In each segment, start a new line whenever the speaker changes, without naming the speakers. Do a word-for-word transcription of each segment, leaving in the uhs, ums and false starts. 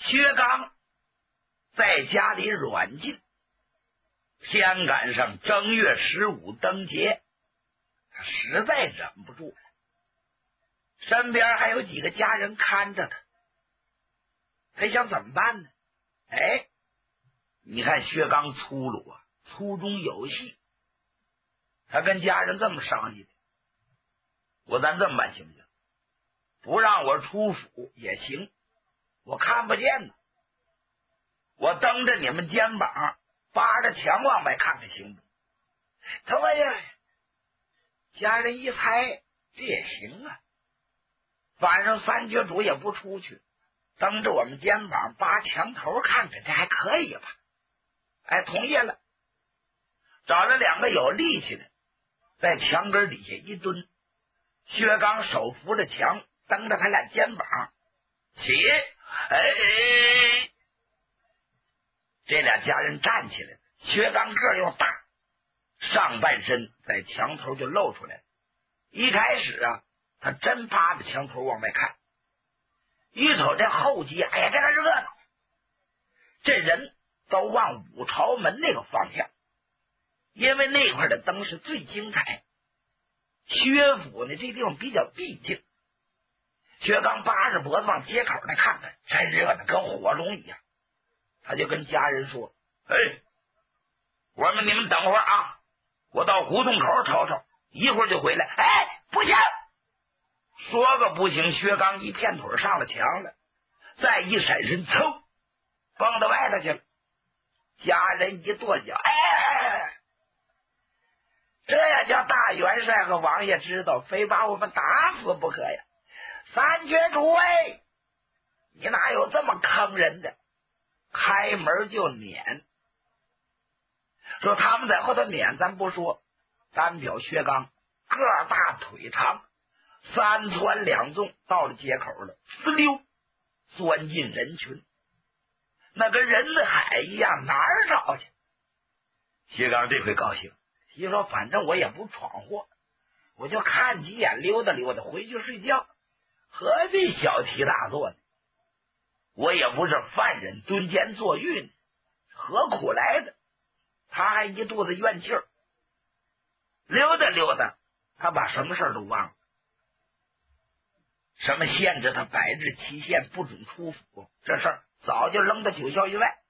薛刚在家里软禁，天赶上正月十五灯节，他实在忍不住了，身边还有几个家人看着他，他想怎么办呢？哎，你看薛刚粗鲁啊，粗中有细，他跟家人这么商议的，我咱这么办行不行？不让我出府也行，我看不见呢，我蹬着你们肩膀扒着墙往外看看行不？他说呀，家人一猜这也行啊，反正三绝主也不出去，蹬着我们肩膀扒墙头看看，这还可以吧？哎，同意了，找了两个有力气的，在墙根底下一蹲，薛刚手扶着墙，蹬着他俩肩膀起，哎，这俩家人站起来了，薛刚个又大，上半身在墙头就露出来了。一开始啊，他真扒着墙头往外看，一瞅这后街，哎呀，这个热闹，这人都往五朝门那个方向，因为那块的灯是最精彩。薛府呢，这地方比较僻静，薛刚扒着脖子往街口那看看，真热闹，跟火龙一样。他就跟家人说：“哎，我们你们等会儿啊，我到胡同口瞅瞅，一会儿就回来。”哎，不行！说个不行，薛刚一片腿上了墙了，再一闪身，嗖，蹦到外头去了。家人一跺脚，哎，这要叫大元帅和王爷知道，非把我们打死不可呀！三绝主哎，你哪有这么坑人的？开门就撵，说他们在后头撵咱不说，单表薛刚个大腿长，三窜两纵，到了街口了，呲溜钻进人群，那跟人的海一样，哪儿找去？薛刚这回高兴，心说反正我也不闯祸，我就看几眼溜达溜达，回去睡觉，何必小题大做呢？我也不是犯人蹲监坐狱呢，何苦来的？他还一肚子怨气儿，溜达溜达，他把什么事儿都忘了，什么限制他百日期限不准出府，这事儿早就扔到九霄以外。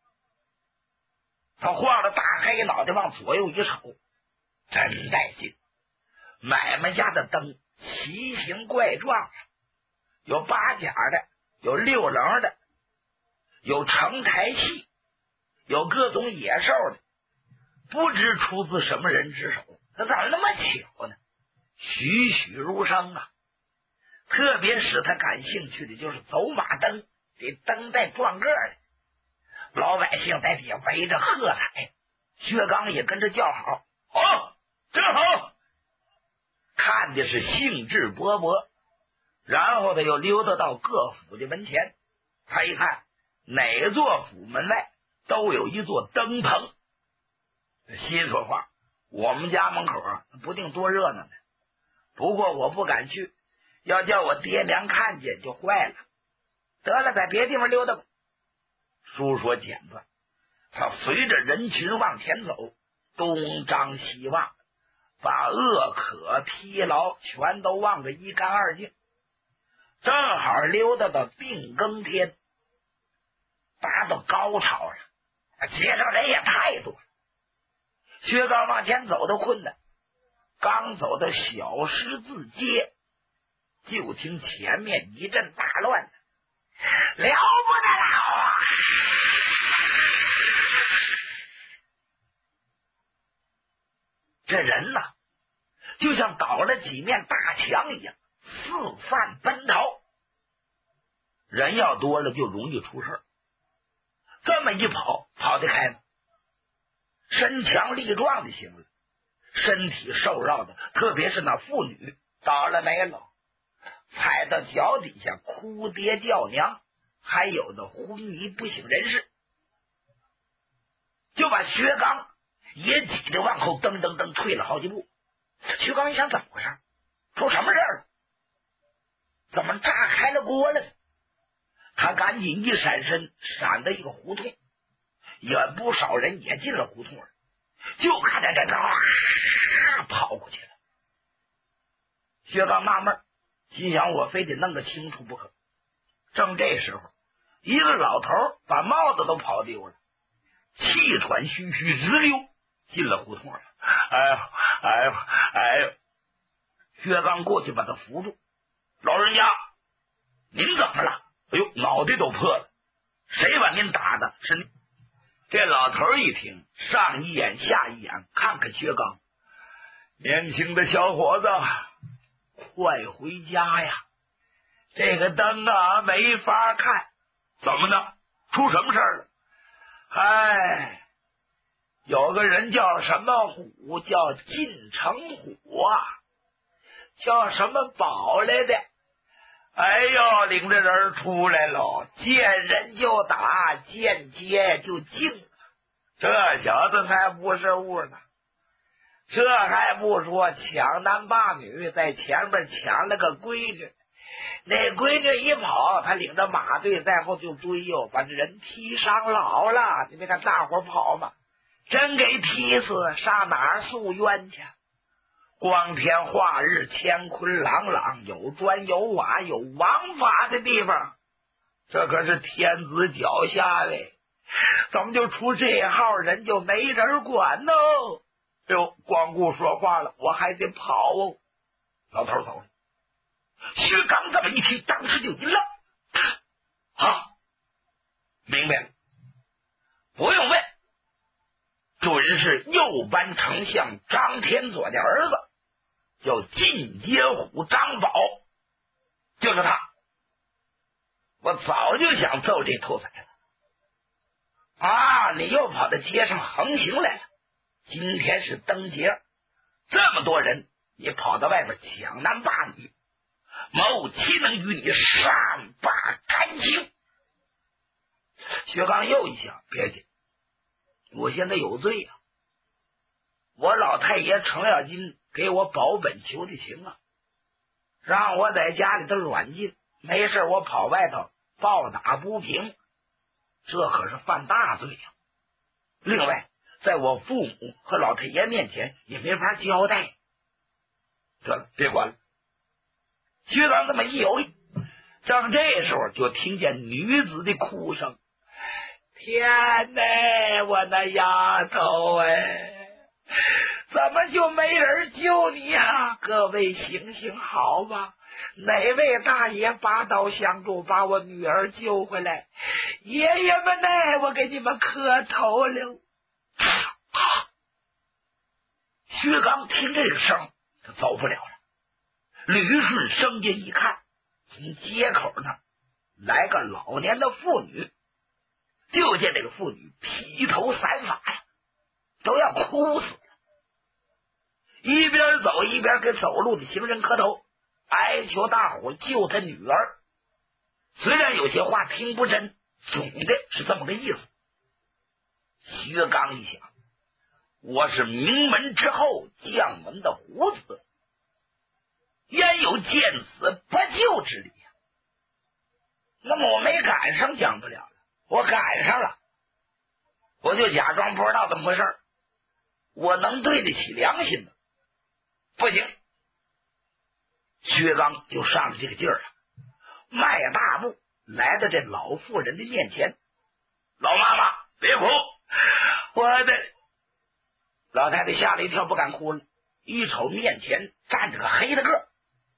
他晃着大黑脑袋往左右一瞅，真带劲，买卖家的灯奇形怪状，有八甲的，有六棱的，有成台戏，有各种野兽的，不知出自什么人之手，他怎么那么巧呢？栩栩如生啊！特别使他感兴趣的就是走马灯，这灯带撞个的，老百姓在底下围着喝彩，薛刚也跟着叫好，好，真好，看的是兴致勃勃。然后他又溜达到各府的门前，他一看哪座府门外都有一座灯棚，心说话，我们家门口啊不定多热闹呢，不过我不敢去，要叫我爹娘看见就坏了，得了，在别地方溜达吧。书说简短，他随着人群往前走，东张西望，把饿渴疲劳全都忘个一干二净，正好溜达到定更天，达到高潮了，街上人也太多了。薛刚往前走的困难，刚走到小十字街，就听前面一阵大乱，了不得了啊！这人呐，就像倒了几面大墙一样，四散奔逃。人要多了就容易出事，这么一跑，跑得开吗？身强力壮的行了，身体瘦弱的，特别是那妇女，倒了霉了，踩到脚底下哭爹叫娘，还有的昏迷不省人事，就把薛刚也挤得往后噔噔噔退了好几步。薛刚一想，怎么回事？出什么事了？怎么炸开了锅了？ 他赶紧一闪身，闪到一个胡同，也不少人也进了胡同了，就看见这个啊跑过去了。薛刚纳闷，心想我非得弄个清楚不可。正这时候，一个老头把帽子都跑丢了，气喘吁吁直溜进了胡同了。哎呦哎呦哎呦！薛刚过去把他扶住，老人家，您怎么了？哎呦，脑袋都破了，谁把您打的？是你。这老头一听，上一眼下一眼，看看薛刚，年轻的小伙子，快回家呀！这个灯啊没法看。怎么呢？出什么事了？哎，有个人叫什么虎，叫晋城虎啊，叫什么宝来的。哎呦，领着人出来了，见人就打，见街就敬。这小子才不是物呢，这还不说，抢男霸女，在前面抢了个闺女，那闺女一跑，他领着马队在后就追哟，把这人踢伤老了。你没看大伙跑吗？真给踢死，上哪儿诉冤去？光天化日，乾坤朗朗，有砖有瓦，有王法的地方，这可是天子脚下嘞，怎么就出这号人就没人管呢？哎呦，光顾说话了，我还得跑哦。老头走了。薛刚这么一听，当时就一愣，啊，明白了，不用问，准是右班丞相张天佐的儿子，叫进阶虎张宝，就是他。我早就想揍这兔崽子啊！你又跑到街上横行来了，今天是灯节，这么多人，你跑到外边抢男霸女，某岂能与你善罢甘休？薛刚又一想，别介，我现在有罪啊！我老太爷程咬金给我保本求的情啊，让我在家里头软禁，没事我跑外头暴打不平，这可是犯大罪啊！另外，在我父母和老太爷面前也没法交代。得了，别管了。薛刚这么一犹豫，正这时候就听见女子的哭声：“天哪，我那丫头哎，怎么就没人救你啊？各位行行好吧，哪位大爷拔刀相助，把我女儿救回来？爷爷们呢，我给你们磕头了。”薛刚听这个声，他走不了了。捋顺声音一看，从街口那儿来个老年的妇女，就见这个妇女披头散发呀，都要哭死了，一边走一边给走路的行人磕头，哀求大伙救他女儿。虽然有些话听不真，总的是这么个意思。薛刚一想，我是名门之后将门的虎子，焉有见死不救之理啊？那么我没赶上讲不了了，我赶上了，我就假装不知道怎么回事，我能对得起良心的？不行。薛刚就上了这个劲儿了，迈大步来到这老妇人的面前。老妈妈别哭，我的……老太太吓了一跳，不敢哭了，一瞅面前站着个黑的个儿，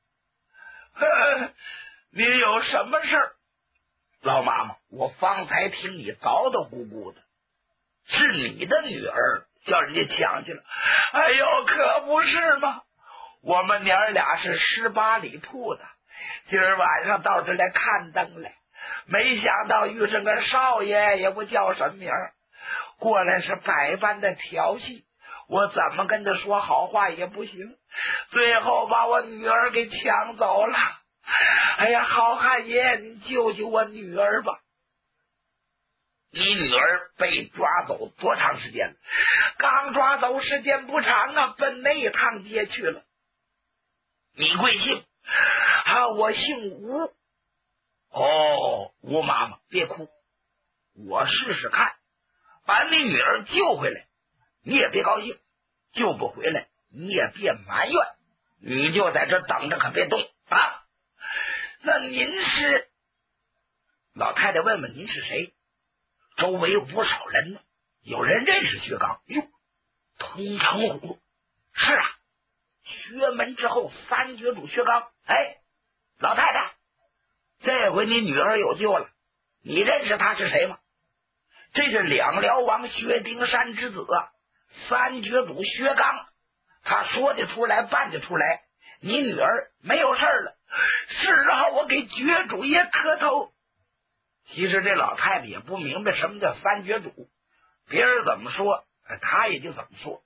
你有什么事儿？老妈妈，我方才听你叨叨咕咕的，是你的女儿叫人家抢去了。哎呦，可不是吗？我们娘俩是十八里铺的，今儿晚上到这来看灯来，没想到遇上个少爷，也不叫什么名儿，过来是百般的调戏，我怎么跟他说好话也不行，最后把我女儿给抢走了。哎呀，好汉爷，你救救我女儿吧！你女儿被抓走多长时间了？刚抓走时间不长啊，奔那趟街去了。你贵姓？啊，我姓吴。 哦，吴妈妈别哭，我试试看，把你女儿救回来，你也别高兴，救不回来你也别埋怨，你就在这等着，可别动啊。那您是？老太太问问您是谁？周围有不少人呢，有人认识薛刚。哟，通城虎。是啊，薛门之后三绝主薛刚。哎，老太太，这回你女儿有救了，你认识他是谁吗？这是两辽王薛丁山之子啊，三绝主薛刚，他说得出来办得出来，你女儿没有事了，是后我给绝主爷磕头。其实这老太太也不明白什么叫三绝主，别人怎么说他也就怎么说。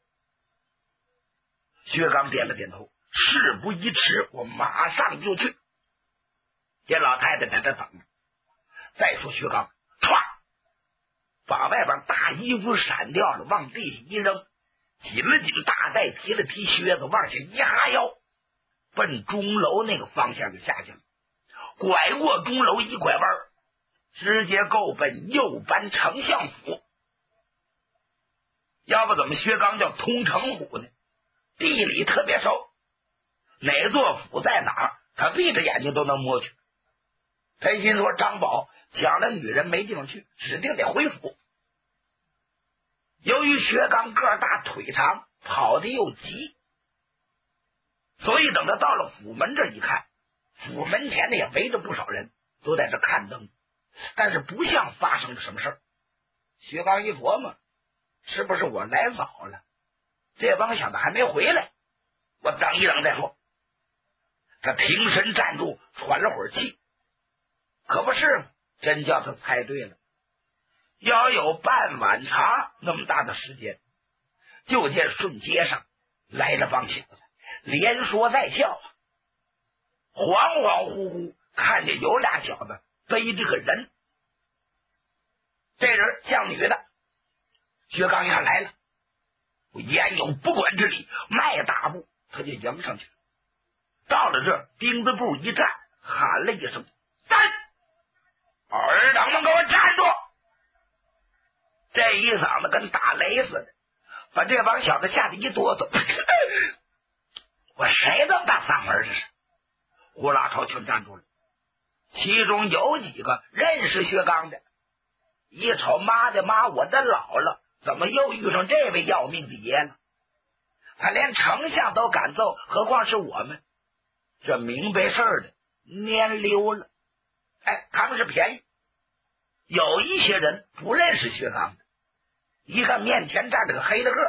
薛刚点了点头，事不宜迟，我马上就去。这老太太在这等着。再说薛刚唰把外边大衣服闪掉了，往地下一扔，紧了紧大带，提了提靴子，往下一哈腰，奔钟楼那个方向就下去了。拐过钟楼一拐弯，直接够奔右班丞相府。要不怎么薛刚叫通城虎呢？地理特别熟，哪座府在哪儿他闭着眼睛都能摸去。他心说张宝抢了女人没地方去，指定得回府。由于薛刚个大腿长，跑得又急，所以等他到了府门这一看，府门前的也围着不少人，都在这看灯，但是不像发生了什么事儿。薛刚一琢磨，是不是我来早了，这帮小子还没回来，我等一等再说。他停身站住，喘了会儿气，可不是吗？真叫他猜对了，要有半碗茶那么大的时间。就见顺街上来了帮小子，连说带笑啊，恍恍惚惚看见有俩小子背着个人，这人像女的。薛刚一看来了，我焉有不管之理，迈大步他就迎上去了。到了这儿，钉子步一站，喊了一声站，二等们给我站住！这一嗓子跟打雷似的，把这帮小子吓得一哆嗦。我谁这么大嗓门？这是呼啦朝全站住了。其中有几个认识薛刚的，一瞅妈的妈，我的姥姥怎么又遇上这位要命的爷了？他连丞相都敢揍，何况是我们？这明白事儿的蔫溜了。哎，他们是便宜。有一些人不认识薛刚的，一看面前站着个黑的个，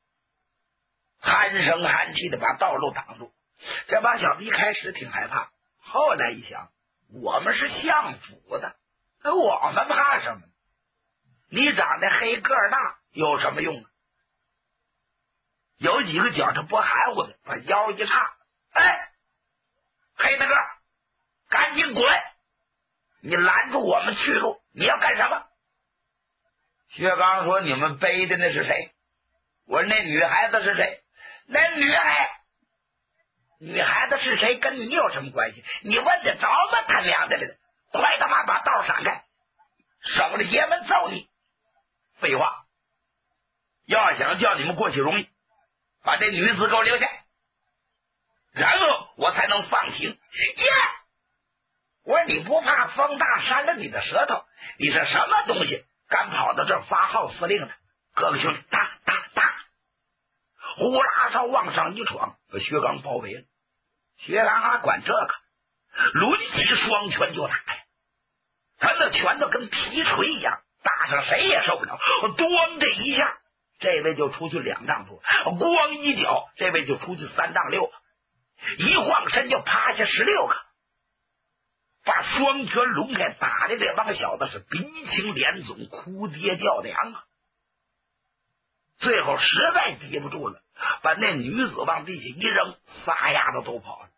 鼾声鼾气的把道路挡住。这帮小子一开始挺害怕，后来一想，我们是相府的，我们怕什么？你长得黑个儿大有什么用啊？有几个觉着不含糊的，把腰一叉，哎，黑大个，赶紧滚！你拦住我们去路，你要干什么？薛刚说：“你们背的那是谁？”我说：“那女孩子是谁？”那女孩，女孩子是谁？跟你有什么关系？你问得着吗？他娘的了！快他妈把道闪开，省得爷们揍你！废话，要想叫你们过去容易，把这女子给我留下，然后我才能放行。耶！我说你不怕风大扇了你的舌头？你是什么东西？敢跑到这儿发号司令的？各个兄弟，打打打！呼啦哨往上一闯，把薛刚包围了。薛刚还管这个，抡起双拳就打呀！他那拳头跟皮锤一样，打上谁也受不了。咣这一下，这位就出去两丈多；咣一脚，这位就出去三丈六；一晃身就趴下十六个。把双拳抡开，打的这帮小子是鼻青脸肿，哭爹叫娘啊！最后实在抵不住了，把那女子往地下一扔，撒丫子都跑了。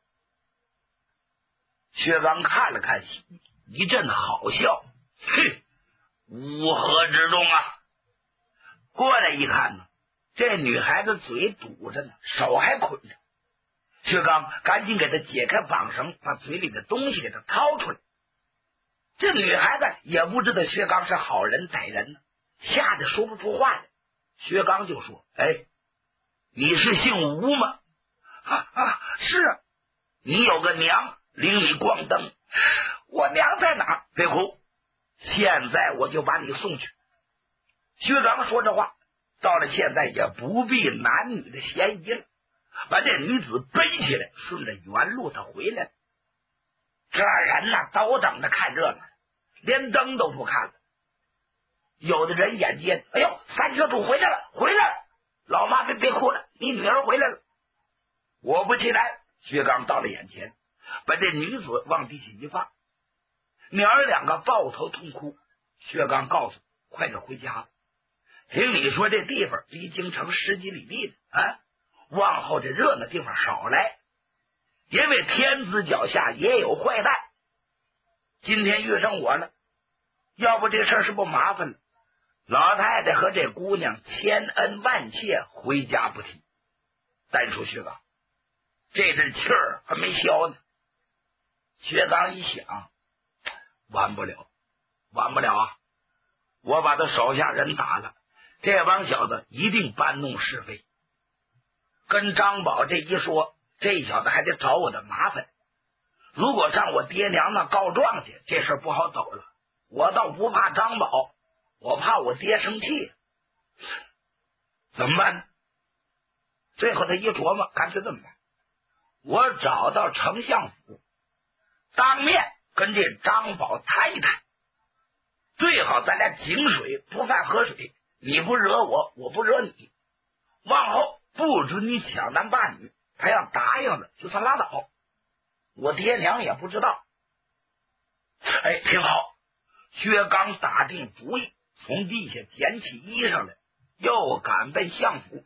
薛刚看了看，一阵好笑，嘿，乌合之众啊！过来一看呢，这女孩子嘴堵着呢，手还捆着。薛刚赶紧给她解开绑绳，把嘴里的东西给她掏出来。 这女孩子也不知道薛刚是好人歹人呢，吓得说不出话来。薛刚就说：“哎，你是姓吴吗？”“啊啊，是啊。”“你有个娘领你逛灯。”“我娘在哪？”“别哭，现在我就把你送去。”薛刚说这话，到了现在也不必男女的嫌疑了，把这女子背起来，顺着原路他回来了。这人呢，都等着看热闹，连灯都不看了。有的人眼尖，哎呦，三学主回来了，回来了！老妈别别哭了，你女儿回来了。果不其然，薛刚到了眼前，把这女子往地下一放，娘儿两个抱头痛哭。薛刚告诉：“快点回家吧，听你说这地方离京城十几里地呢，啊，往后这热闹地方少来，因为天子脚下也有坏蛋。今天遇上我了，要不这事儿是不麻烦了。老太太和这姑娘千恩万谢，回家不提。”单说薛刚这阵气儿还没消呢。薛刚一想，完不了，完不了啊！我把他手下人打了，这帮小子一定搬弄是非。跟张宝这一说，这小子还得找我的麻烦。如果上我爹娘那告状去，这事不好走了。我倒不怕张宝，我怕我爹生气。怎么办呢？最后他一琢磨，干脆这么办，我找到丞相府，当面跟这张宝谈一谈，最好咱俩井水不犯河水，你不惹我，我不惹你，往后不准你抢男霸女，他要答应了就算拉倒，我爹娘也不知道。哎，挺好。薛刚打定主意，从地下捡起衣裳来，又赶奔相府。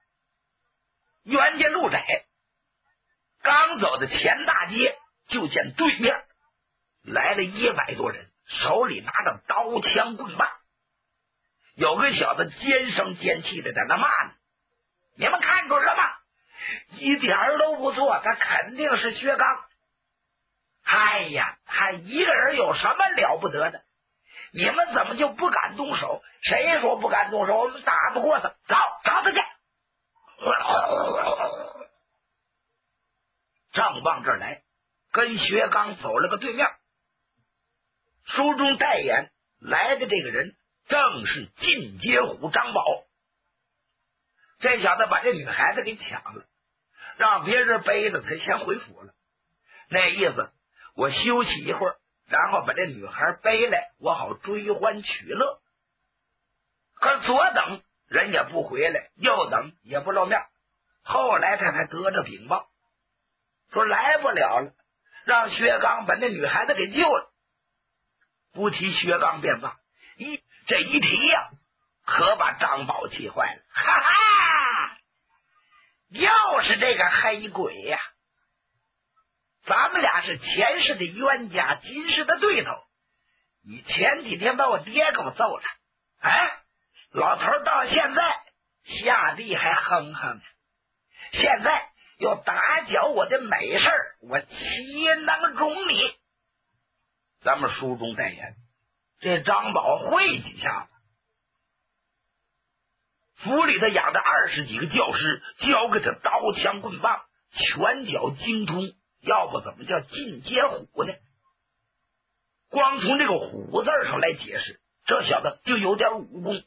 袁家路窄，刚走到前大街，就见对面来了一百多人，手里拿着刀枪棍棒，有个小子尖声尖气的在那骂呢：“你们看出什么？一点儿都不错，他肯定是薛刚。哎呀，他一个人有什么了不得的？你们怎么就不敢动手？谁说不敢动手？我们打不过他，走，找他去！”正往这儿来，跟薛刚走了个对面。书中代言来的这个人正是进阶虎张宝。这小子把这女孩子给抢了，让别人背着他先回府了。那意思，我休息一会儿，然后把这女孩背来，我好追欢取乐。可左等人也不回来，右等也不露面。后来他才得着禀报，说来不了了，让薛刚把那女孩子给救了。不提薛刚便罢，一这一提呀、啊，可把张宝气坏了。哈哈，又是这个黑鬼呀、啊！咱们俩是前世的冤家，今世的对头。你前几天把我爹给我揍了，哎，老头到现在下地还哼哼，现在又打搅我的美事，我岂能容你？咱们书中代言，这张宝会几下子，府里头养着二十几个教师，教给他刀枪棍棒，拳脚精通，要不怎么叫进阶虎呢？光从这个虎字上来解释，这小子就有点武功。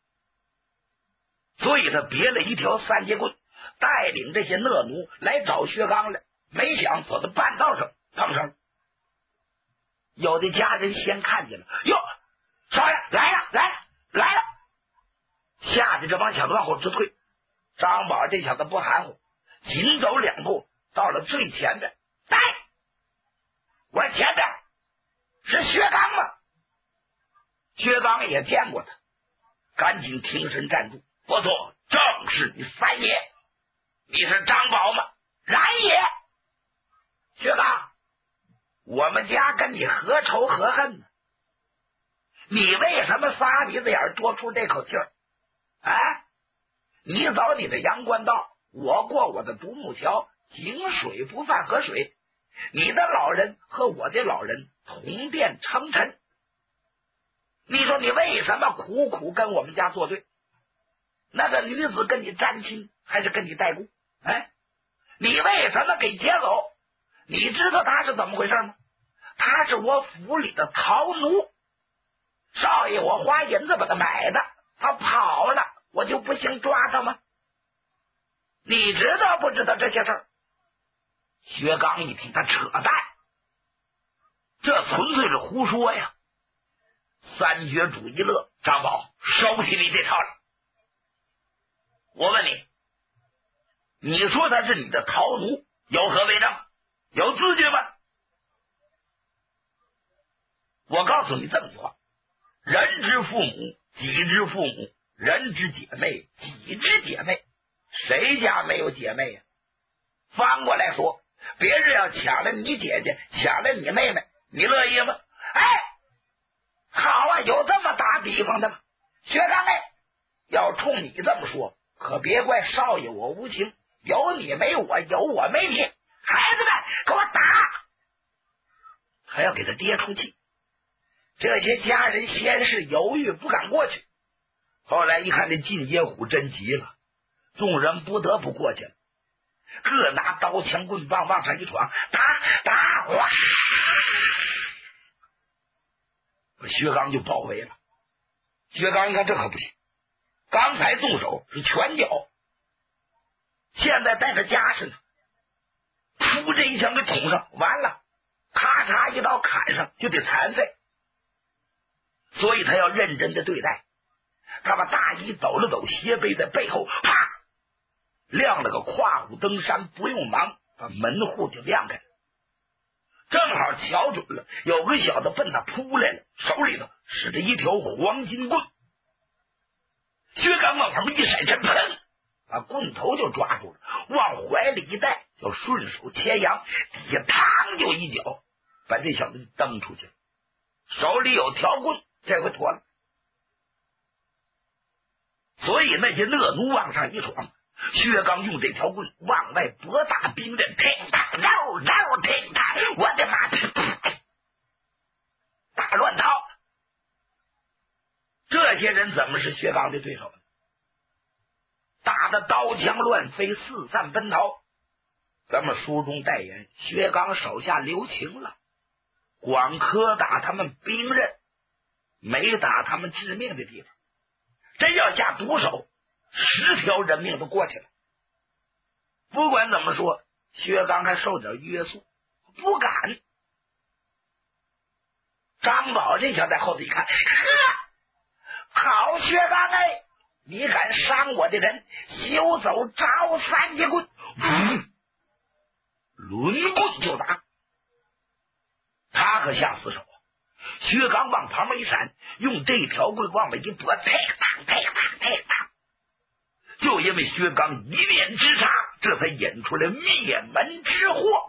所以他别了一条三节棍，带领这些恶奴来找薛刚来。没想走到半道上碰上了，有的家人先看见了，哟，少爷来了来了来了，吓得这帮小子往后直退。张宝这小子不含糊，紧走两步到了最前边，来，我前边是薛刚吗？薛刚也见过他，赶紧挺身站住。不错，正是你三爷。你是张宝吗？然也。薛刚，我们家跟你何仇何恨呢？你为什么仨鼻子眼多出这口气儿？哎，你走你的阳关道，我过我的独木桥，井水不犯河水。 你的老人和我的老人同殿称臣，你说你为什么苦苦跟我们家作对？那个女子跟你沾亲还是跟你带故？哎，你为什么给劫走？你知道他是怎么回事吗？他是我府里的逃奴，少爷我花银子把他买的，他跑了，我就不行抓他吗？你知道不知道这些事儿？薛刚一听，他扯淡，这纯粹是胡说呀！三绝主一乐，张宝，收起你这套了。我问你，你说他是你的逃奴，有何为证？有字据吗？我告诉你这么说，人之父母，己之父母，人之姐妹，己之姐妹，谁家没有姐妹呀？翻过来说，别人要抢了你姐姐，抢了你妹妹，你乐意吗？哎，好啊，有这么大地方的吗？薛刚哎，要冲你这么说，可别怪少爷我无情，有你没我，有我没你。孩子们，给我打！还要给他爹出气。这些家人先是犹豫，不敢过去。后来一看这进阶虎真急了，众人不得不过去了，各拿刀枪棍棒往上一闯，打打哇！把薛刚就包围了。薛刚一看这可不行，刚才动手是拳脚，现在带着家什呢，噗这一枪给捅上，完了，咔嚓一刀砍上就得残废，所以他要认真的对待。他把大衣抖了抖，斜背在背后，啪亮了个跨虎登山不用忙，把门户就亮开了。正好瞧准了，有个小子奔他扑来了，手里头使着一条黄金棍。薛刚往旁边一闪身，砰，把棍头就抓住了，往怀里一带，就顺手切羊，底下嘡就一脚，把这小子蹬出去了。手里有条棍，这回脱了。所以那些恶奴往上一闯，薛刚用这条棍往外拨打兵刃，听他绕绕听他，我的妈，大乱套。这些人怎么是薛刚的对手呢？打得刀枪乱飞，四散奔逃。咱们书中代言，薛刚手下留情了，光磕打他们兵刃，没打他们致命的地方。真要下毒手，十条人命都过去了。不管怎么说，薛刚还受点约束，不敢。张宝这小在后头一看，呵，好薛刚哎，你敢伤我的人，休走招三节棍，嗯，抡棍就打。他可下死手啊！薛刚往旁边一闪，用这条棍往外一拨，嘡当嘡当嘡当，就因为薛刚一念之差，这才引出来灭门之祸。